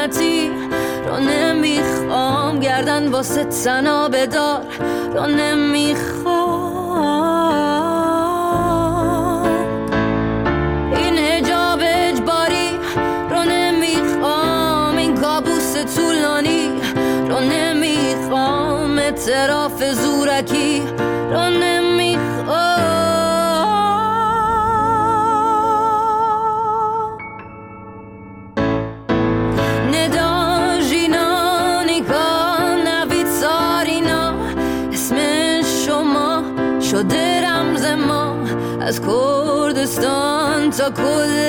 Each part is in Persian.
لعنتی رو نمیخوام، گردن واسه تنها بدار رو نمیخوام، این حجاب اجباری رو نمیخوام، این کابوس طولانی رو نمیخوام، اعتراف زورکی رو نمیخوام. شده رمز ما از کردستان تا کل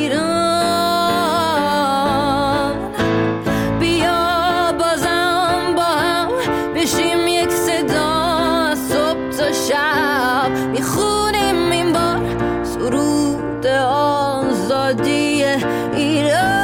ایران، بیا بازم با هم بشیم یک صدا، از صبح تا شب میخونیم این بار سرود آزادی ایران.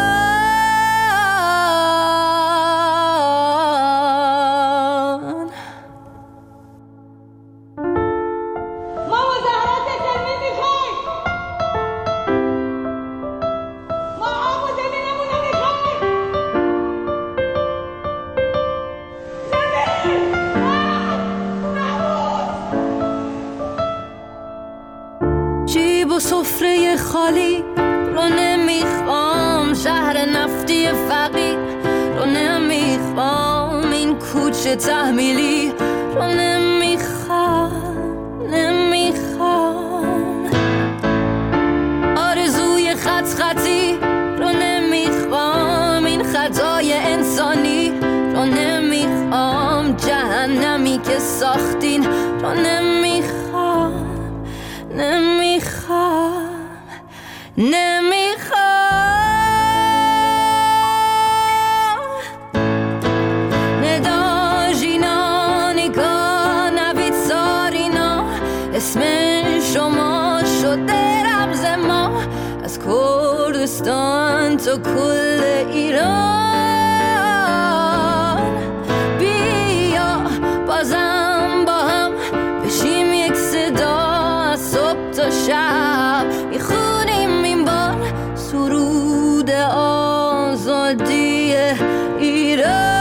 جیب و سفره خالی رو نمیخوام، شهر نفتی فقیر رو نمیخوام، این کوچه تحمیلی رو نمیخوام، آرزوی خطی رو نمیخوام، این خطای انسانی رو نمیخوام، جهنمی که ساختین رو نمیخوام. ندا ژینانیکا نوید سارینا، اسم شما شده رمز ما از کردستان تا کل ایران، بیا بازم با هم بشیم یک صدا، از صبح تا شب میخونیم این بار سرود آزادی ایران.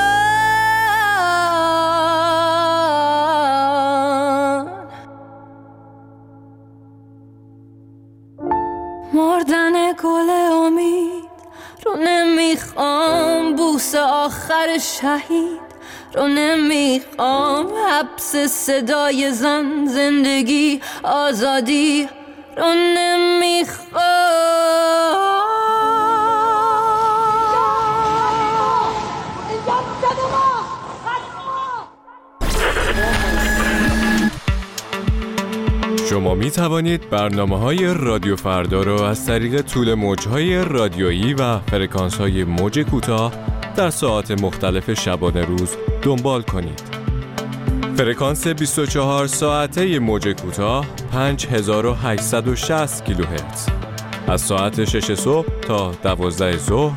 مردن گل امید رو نمیخوام، بوس آخر شهید رو نمیخوام، حبس صدای زن، زندگی آزادی رو نمیخوام. شما می توانید برنامه‌های رادیو فردا را از طریق طول موج‌های رادیویی و فرکانس‌های موج کوتاه در ساعات مختلف شبانه روز دنبال کنید. فرکانس 24 ساعته موج کوتاه 5860 کیلوهرتز، از ساعت 6 صبح تا 12 ظهر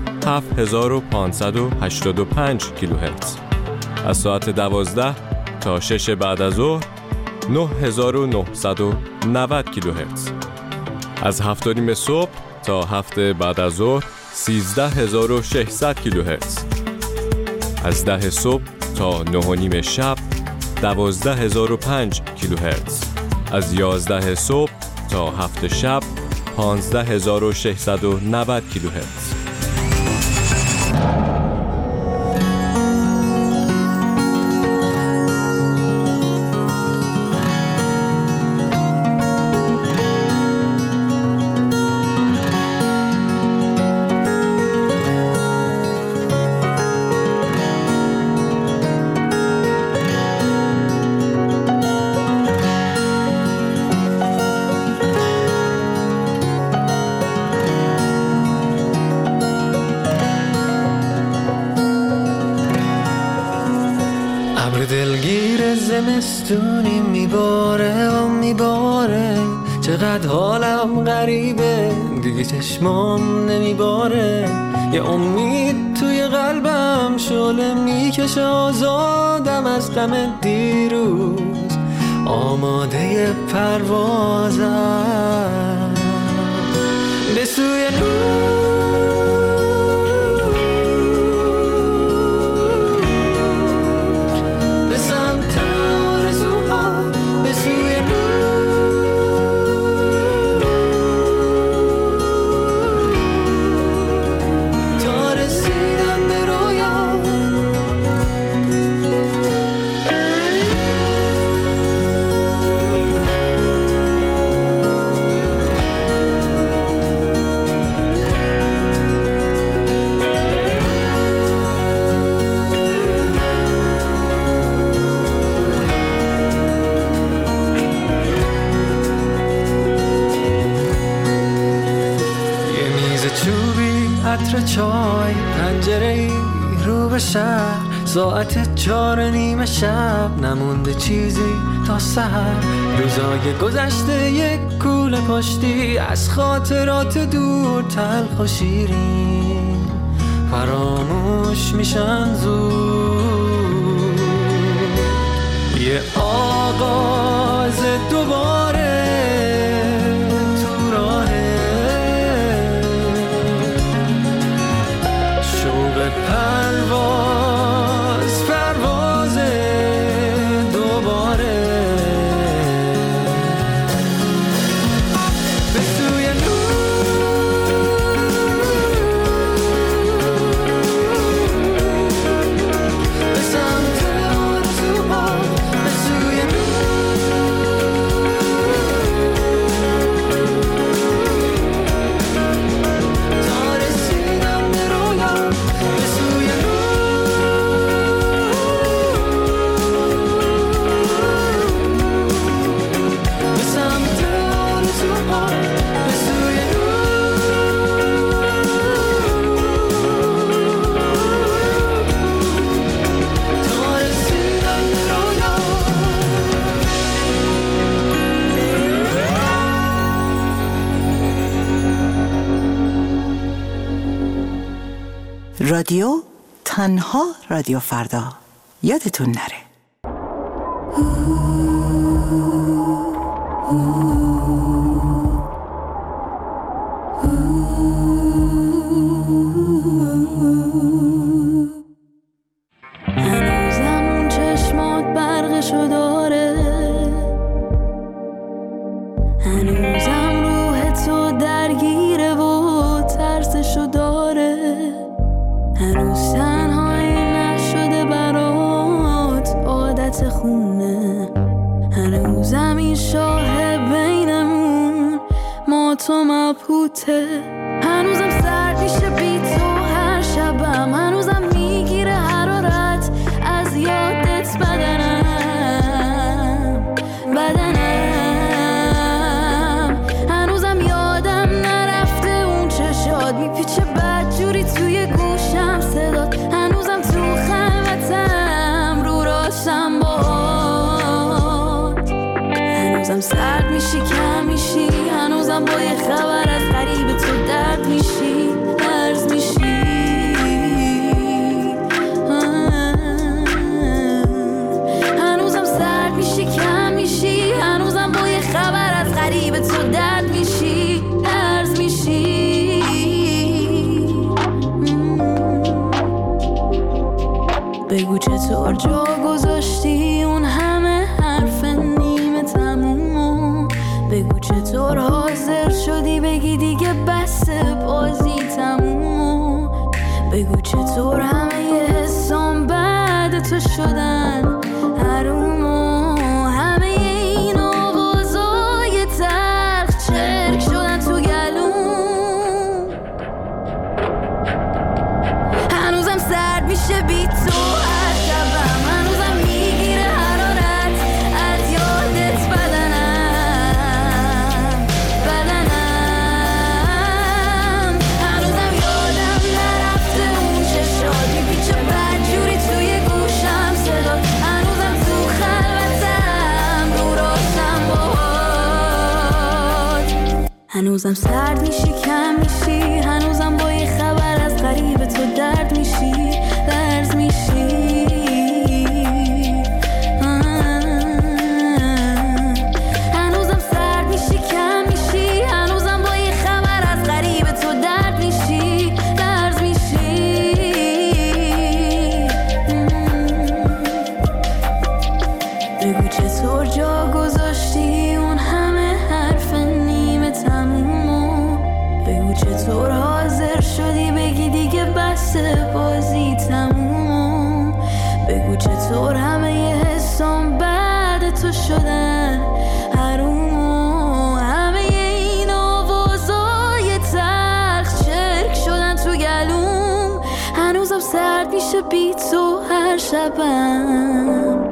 7585 کیلوهرتز، از ساعت 12 تا 6 بعد از ظهر 9990 کیلوهرتز، از 7:30 صبح تا 7 بعد از ظهر 13600 کیلوهرتز، از 10 صبح تا 9:30 شب 12005 کیلوهرتز، از 11 صبح تا 7 شب 15690 کیلوهرتز. دلگیر زمستونی میباره و میباره، چقدر حالم غریبه دیگه چشمام نمیباره، یه امید توی قلبم شعله میکشه آزادم از غم دیروز، آماده پروازم به سوی نور. چوبی عطر چای، پنجره‌ای رو به شهر، ساعت 4:30 شب، نمونده چیزی تا سحر. روزای گذشته یک کوله پشتی، از خاطرات دور تلخ و شیرین فراموش میشن زود. یه آغاز دوباره تو راهه، شوق پرواز دوباره به سوی به سمت اتوبان، به سوی تا رسیدم به رویا، به سوی به سمت اتوبان، به سوی تا رسیدم به رویا. رادیو تنها رادیو فردا، یادتون نره. هنوزم اون چشمات برقشو داره، هنوزم روح تو درگیره و ترسشو داره، هنوز تنهایی نشده برات عادت خونه، هنوزم این شاه بینمون ما تو مبهوته، هنوزم سرد میشه بی تو هر شبم، هنوزم میگیره حرارت از یادت بدنم، هنوزم یادم نرفته اون چشات میپیچه بدجوری توی گوشم صدات، هنوزم تو خلوتم رو راشم باد، هنوزم سرد میشی کم میشی، هنوزم با یه خبر از غریب تو درد میشی لرز میشی، هنوزم سرد میشی کم میشی، هنوزم با یه خبر از غریب تو درد میشی لرز میشی. بگو چطور جا گذاشتی اون همه حرف نیمه تمومو، بگو چطور حاضر شدی بگی دیگه بس بازی تمومو، بگو چطور همه ی حسام بعد تو شدن حرومو، همه این آوازای تلخ چرک شدن تو گلوم، هنوزم سرد میشه بی تو هر شبم، هنوزم میگیره حرارت از یادت بدنم، هنوزم یادم نرفته اون چشات میپیچه بدجوری توی گوشم صدات، هنوزم تو خلوتم رو راشم باهات، هنوزم سرد میشی کم میشی، هنوزم با یه خبر از غریب تو درد میشی لرز میشی، هنوزم سرد میشی کم میشی، هنوزم با یه خبر از غریب تو درد میشی لرز میشی. بگو چطور جا گذاشتی اون همه حرف نیمه تمومو، بگو چطور حاضر شدی بگی دیگه بس بازی تمومو، بگو چطور همه ی حسام بعد تو شدن حرومو، همه ی این آوازای تلخ چرک شدن تو گلوم، هنوزم سرد میشه بی تو هر شبم.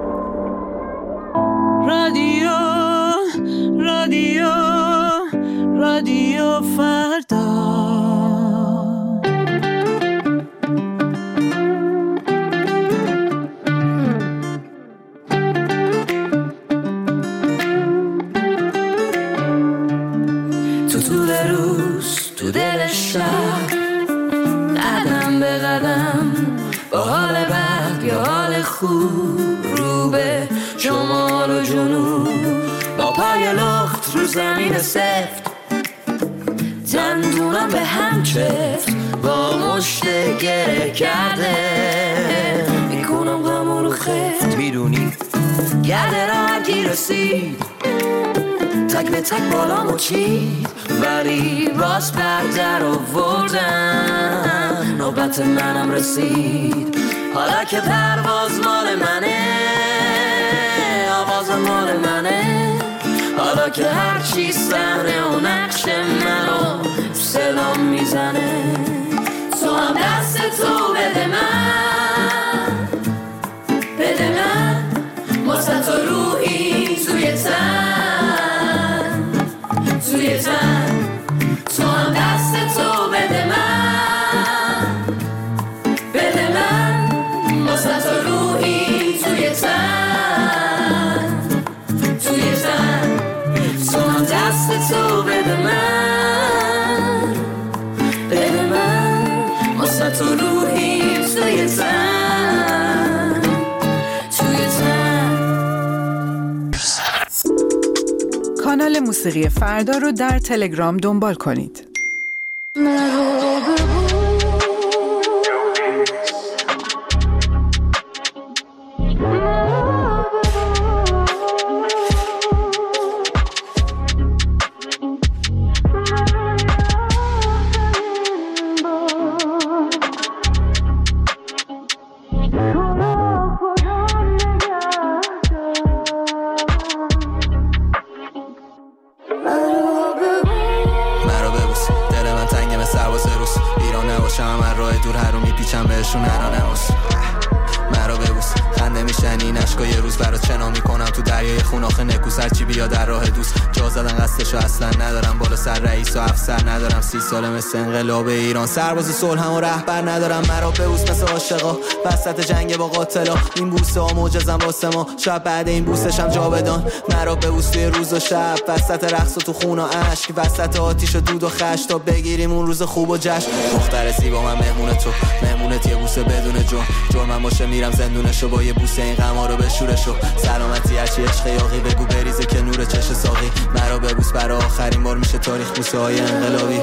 رادیو رادیو رادیو فردا. تو دل شهر، قدم به قدم با حال بد یا حال خوب، رو به شمال و جنوب با پای لخت رو زمین سفت، دندونم به هم چفت با مشت گره کرده، میکنم غمو رو خفت، میدونی گرده را هرکی رسید تک به تک بالامو چید، ولی باز بردر آوردم، نوبت منم رسید، حالا که پرواز مال منه، آواز مال منه، حالا که هرچی صحنه و نقش منو صدام میزنه، تو هم دست تو بده من، بده من واسه تو روحی توی تن، توی تن، تو هم دست تو بده من، بده من واسه تو روحی توی تن، توی تن، تو هم دست تو بده من، بده من واسه تو روحی توی تن، توی تن. کانال موسیقی فردا رو در تلگرام دنبال کنید. مرا ببوس خنده میشنی نشکا یه روز برات چنا میکنم تو دریای خون آخه نکوس هرچی بیا در راه دوست، جا زدن قصدشو اصلا ندارم، بالا سر رئیس و افسر ندارم، 30 ساله مثل انقلاب ایران، سرباز صلح هم و رهبر ندارم، مرا ببوس مثل عاشقا وسط جنگ با قاتلا، این بوسه ها معجزن واسه ما، شاید بعد این بوسش هم جاودان، مرا ببوس توی روز و شب وسط رقص و تو خون و اشک، وسط آتیش و دود و خش، تا بگیریم اون روز خوب و جشن، دختر زیبا من مهمون تو، مهمونت یه بوسه بدون جرمم باشه میرم زندونشو، با یه بوسه این غما رو بشورشو، سلامتی هرچی عشق یاقی بگو بریزه که نور چش ساقی، مرا ببوس برای آخرین بار میشه تاریخ بوسه های انقلابی.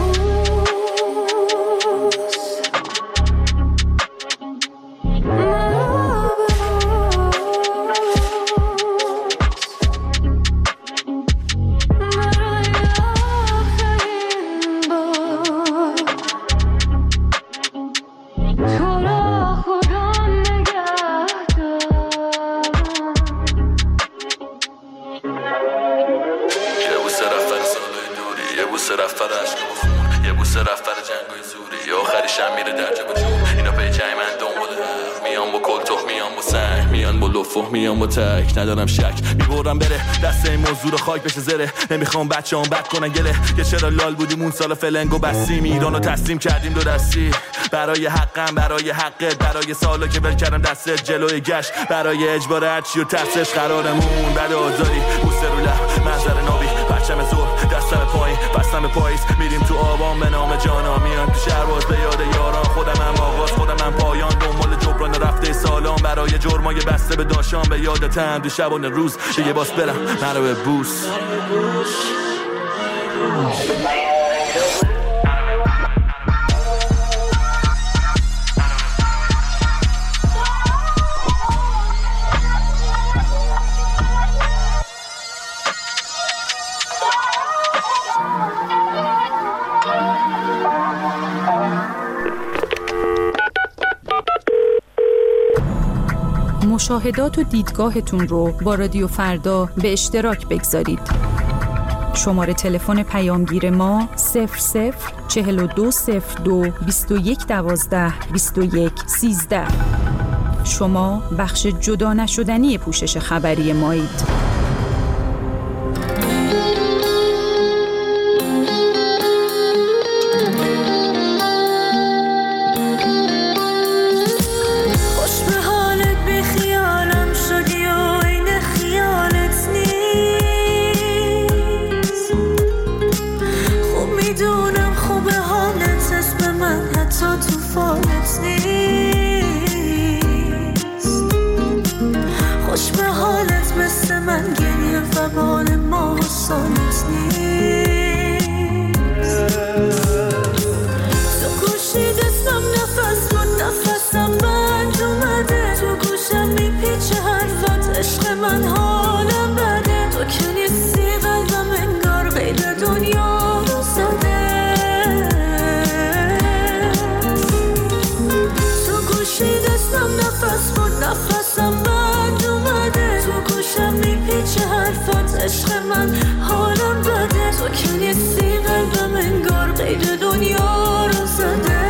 میام با تک ندارم شک، میبرم بره دست این موضوع رو خاک بشه زره، نمیخوام بچه هم بد کنن گله، یه چرا لال بودیم اون سال فلنگو بستیم، ایرانو تسلیم کردیم دو دستی، برای حقم برای حقت، برای سالا که ول کردم دستت جلوی گشت، برای اجبار هرچی و ترسش قرارمون بد آزاری، بوسه رو لب منظر نابی، پرچم زور دستم پایین بستم به پاییز، میریم تو آبان به نام جانا، میان تو شهرباز به یاد یاران، خودم هم آغاز خودم هم پایان، دنبال جبران رفته سالان، برای جرمای بسته به داشان، به یادتم دو شبانه روز یه باس برم منو به بوس. مشاهدات و دیدگاهتون رو با رادیو فردا به اشتراک بگذارید. شماره تلفن پیامگیر ما 004202 2112 2113. شما بخش جدا نشدنی پوشش خبری مایید. میدونم خوب حالت اسم من حتی تو فالت نیست. خوش به حالت مثل من گریه و بال ما و سالت نیست. تو گوشی دستم نفس بود نفسم بند اومده، تو گوشم میپیچه حرفات عشق من حالم بده. تو که نیستی قلبم انگار غیر دنیا رو زده. تو گوشی دستم نفس بود نفسم بند اومده، تو گوشم میپیچه حرفات عشق من حالم بده. تو که نیستی قلبم انگار غیر دنیا رو زده.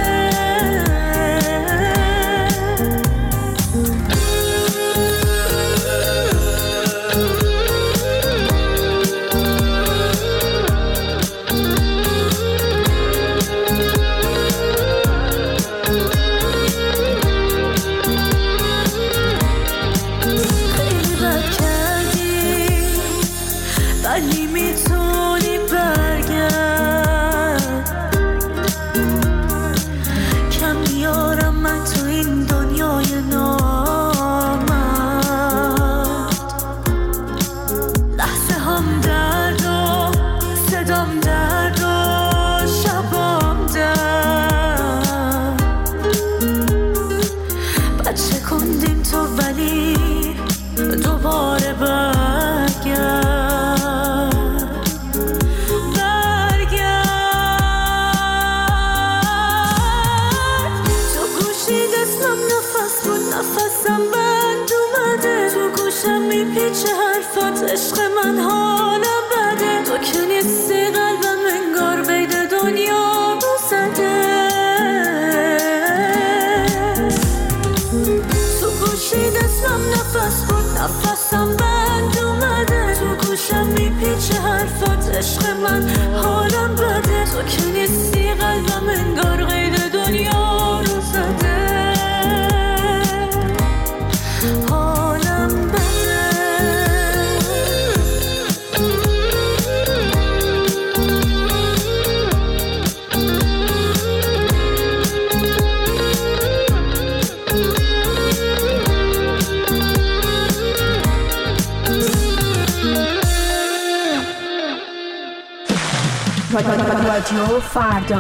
میپیچه حرفات عشق من حالم بده. تو که نیستی قلبم انگار بید دنیا رو زده. تو گوشی دستم نفس بود نفسم بند اومده، تو گوشم میپیچه حرفات عشق من حالم بده. تو که نیستی قلبم انگار غیر دنیا رو زده. رادیو فردا.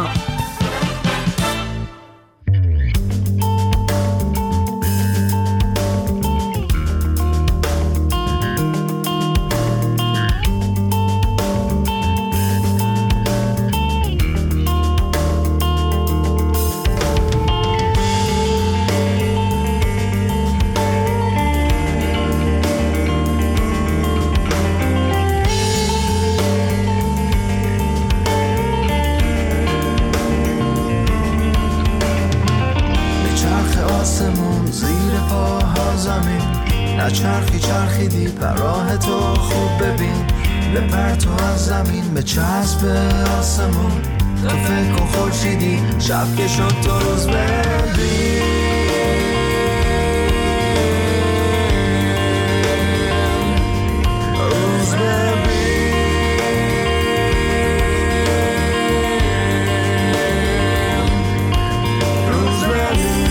چرخیدی بر راه تو خوب ببین، بپر تو از زمین به چسب آسمون. تو فکر کن خورشیدی شب که شد تو روز ببین. روز ببین. روز ببین.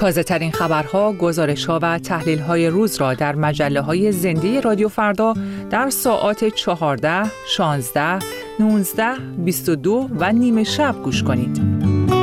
تازه ترین خبرها، گزارش‌ها و تحلیل‌های روز را در مجله‌های زنده رادیو فردا در ساعات 14، 16، 19، 22 و نیمه شب گوش کنید.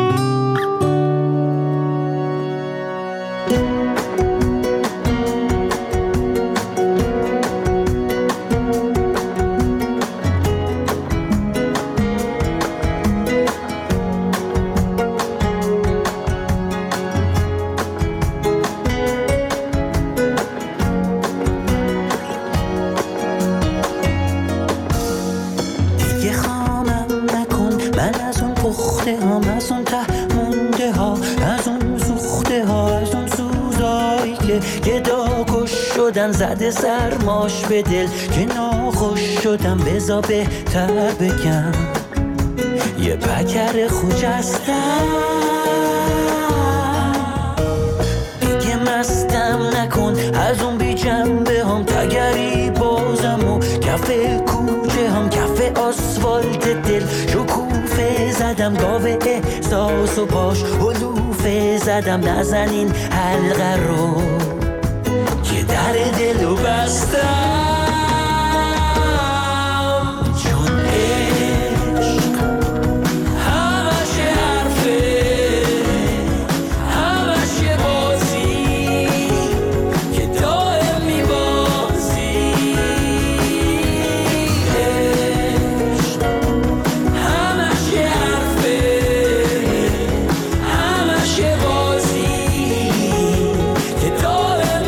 زده سرماش به دل که ناخوش شدم، بزا بهتر بگم یه پکر خوجستم. دیگه مستم نکن از اون بی جنبه هم، تگری بازم و کف کوچه هم، کف آسفالت دل شکوفه زدم، گاوه احساس و پاش حلوفه زدم، نزنین حلقه رو در دلو بستم، چون عشق همش حرفه، همش یه بازی که دائم میبازی. عشق همش یه حرفه، همش یه بازی که دائم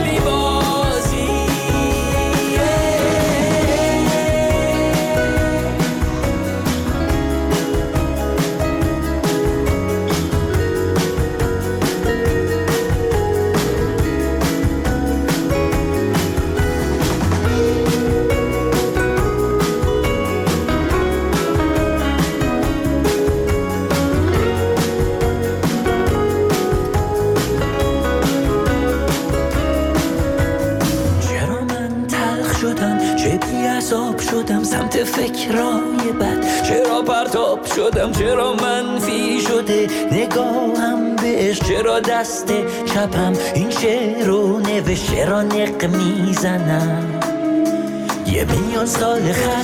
شدم سمت فکرای بد، چرا پرتاب شدم، چرا منفی شده نگاهم بهش، چرا دست چپم این شعر رو نوشت، چرا نق میزنم یه میلیون سال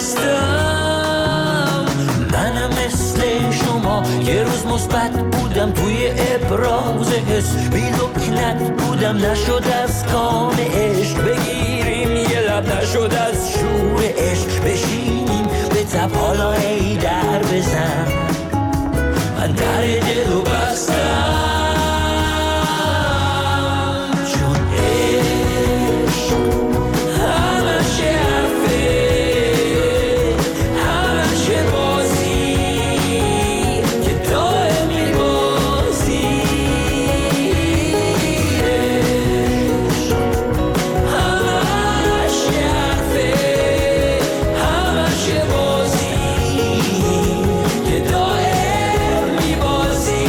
خستم. منم مثل شما یه روز مثبت بودم، توی ابراز حس بی لکنت بودم، نشد از کام عشق بگیریم یه لب، نشد از شور عشق بشینیم به تب، حالا ای در بزن من در دلو بستم، چون عشق همش حرفه، همش بازی که دائم میبازی. عشق همش حرفه، همش بازی که دائم میبازی.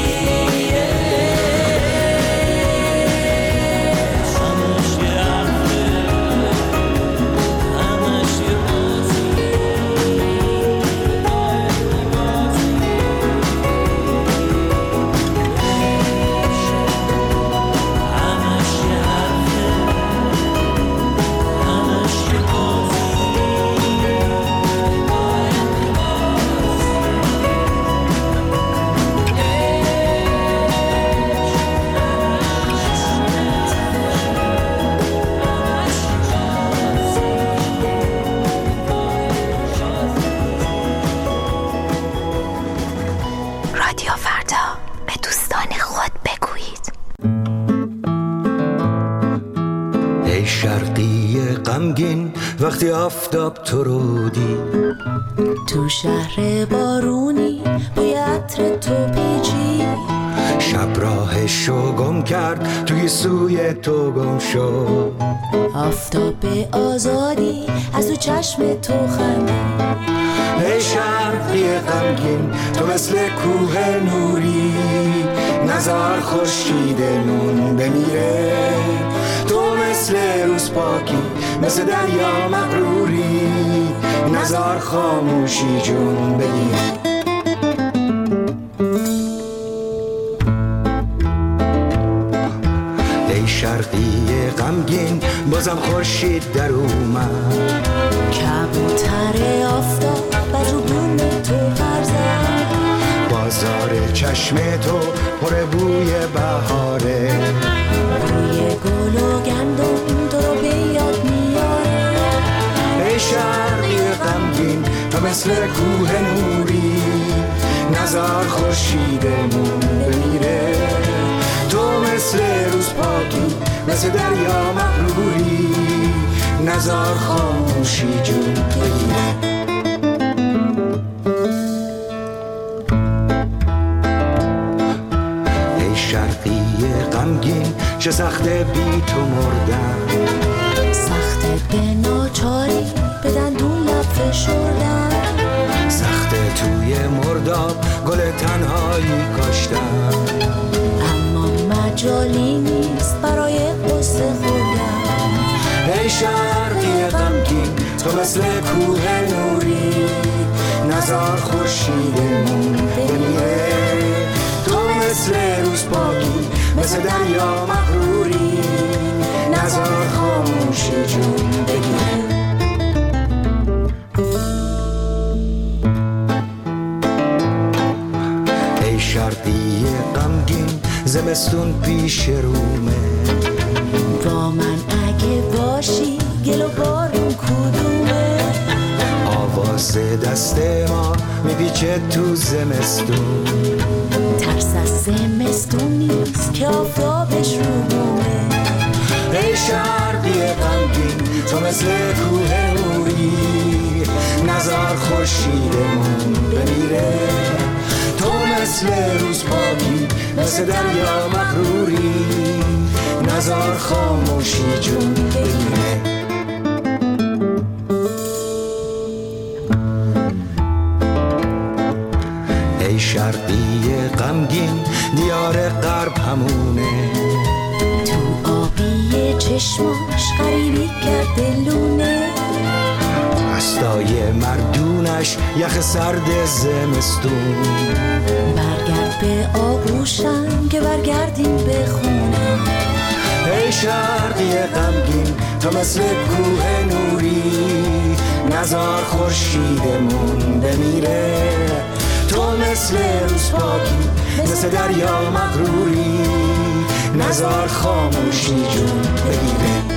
رادیو فردا، به دوستان خود بگویید. ای شرقی غمگین وقتی آفتاب تو رو دید، تو شهر بارونی بوی عطر تو پیچی، شب راهشو گم کرد توی سوی تو گم شد، آفتاب آزادی از تو چشم تو خندید. ای شرقی غمگین تو مثل کوه نوری، نزار خورشیدمون بمیره، تو مثل روز پاکی مثل دریا مغروری، نزار خاموشی جون بگیر. غمگین بازم خورشید در اومد. کبوتر آفتاب و روبون تو برزد، بازار چشم تو پر بوی بهاره، بوی گل و گندم تو رو به یاد میاره. ای شرقی غمگین تو مثل کوه نوری، نزار خورشیدمون بمیره. تو مثل روز پاکی مثل دریا مغروری، نزار خاموشی جون بگیره. ای شرقی غمگین چه سخته بی تو مردن، سخته به ناچاری بدن دون لب فشردن، سخته توی مرداب گل تنهایی کاشتن، اما مجالی نیست برای قصه خوردن. ای شرقی غمگین تو مثل کوه نوری، نزار خورشیدمون بمیره. تو مثل روز پاکی مثل دریا مغروری، نزار خاموشی جون بگیره. ای شرقی غمگین زمستون پیش رومه، با من اگه باشی گل و بارون کدومه. آواز دست ما میپیچه تو زمستون، ترس از زمستون نیست که آفتابش رو بومه. ای شرقی غمگین تو مثل کوه نوری، نزار خورشیدمون بمیره. تو مثل روز پاکی مثل دریا مغروری، نزار خاموشی جون بگیره. ای شرقی غمگین دیار غرب همونه، تو آبی چشماش غریبی کرده لونه، دستای مردونش یخ سرد زمستون. برگرد به آغوشم که برگردیم به خونه. ای شرقی غمگین تو مثل کوه نوری، نزار خورشیدمون بمیره. تو مثل روز پاکی مثل دریا مغروری، نزار خاموشی جون بگیره.